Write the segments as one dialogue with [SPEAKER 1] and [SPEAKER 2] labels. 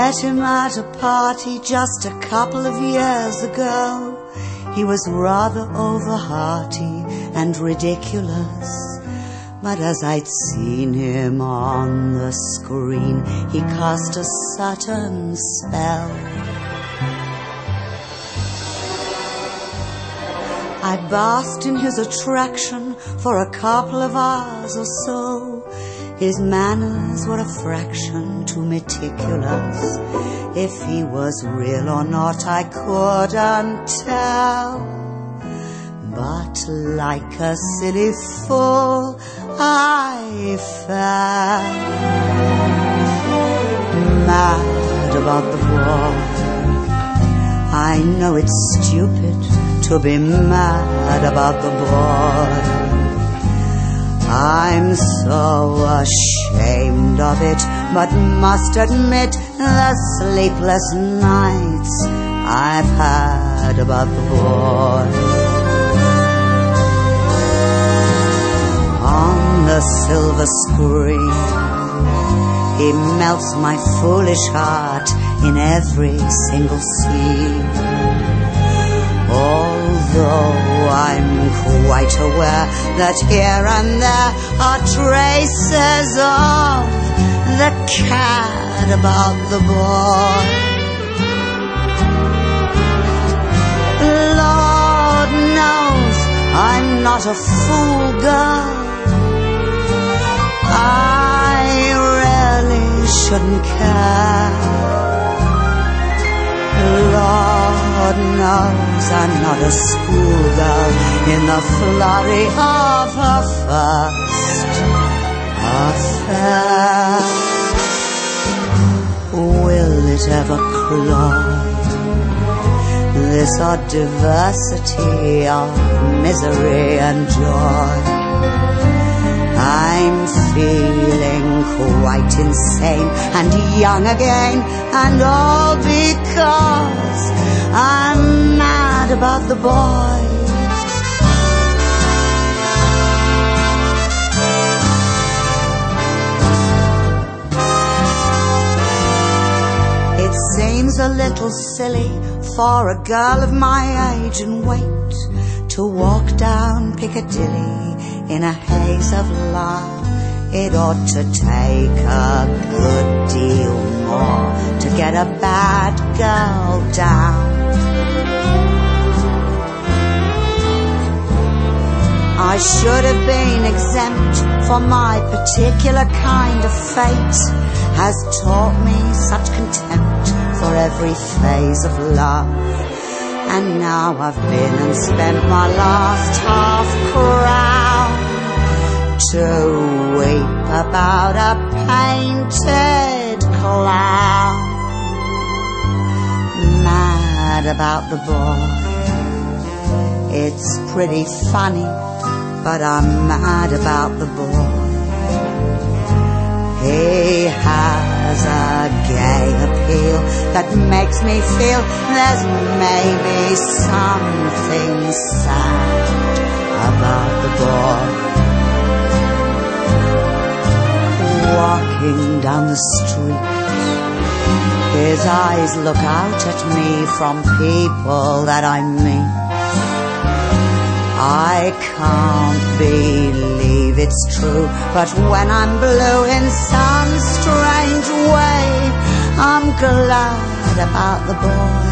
[SPEAKER 1] met him at a party just a couple of years ago. He was rather over-hearty and ridiculous, but as I'd seen him on the screen, he cast a certain spell. I basked in his attraction for a couple of hours or so. His manners were a fraction too meticulous. If he was real or not, I couldn't tell. But like a silly fool, I fell mad about the boy. I know it's stupid to be mad about the boy. I'm so ashamed of it, but must admit the sleepless nights I've had about the boy. On the silver screen, he melts my foolish heart in every single scene. Although I'm quite aware that here and there are traces of the cad about the boy. Lord knows I'm not a fool, girl. I really shouldn't care. Lord knows I'm not a schoolgirl in the flurry of her first affair. Will it ever cloy, this odd diversity of misery and joy? I'm feeling quite insane and young again, and all because I'm mad about the boy. It seems a little silly for a girl of my age and weight to walk down Piccadilly in a haze of love. It ought to take a good deal more to get a bad girl down. I should have been exempt, for my particular kind of fate has taught me such contempt for every phase of love. And now I've been and spent my last half-crown to weep about a painted clown. Mad about the boy. It's pretty funny, but I'm mad about the boy. He has a gay appeal that makes me feel there's maybe something sad about the boy. Walking down the street, his eyes look out at me from people that I meet. I can't believe it's true, but when I'm blue in some strange way, I'm glad about the boy.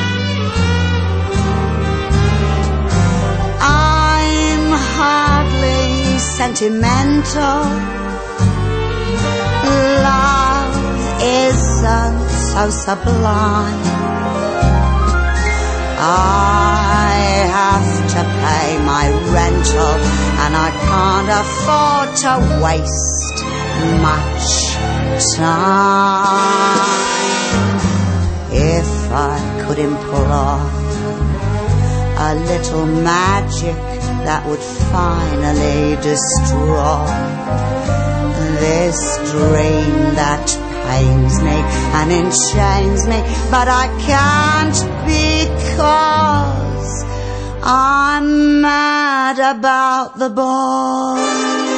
[SPEAKER 1] I'm hardly sentimental. Love isn't so sublime. I have to pay my rental, and I can't afford to waste much time. If I could employ a little magic that would finally destroy this dream that pains me and enchains me, but I can't because I'm mad about the boy.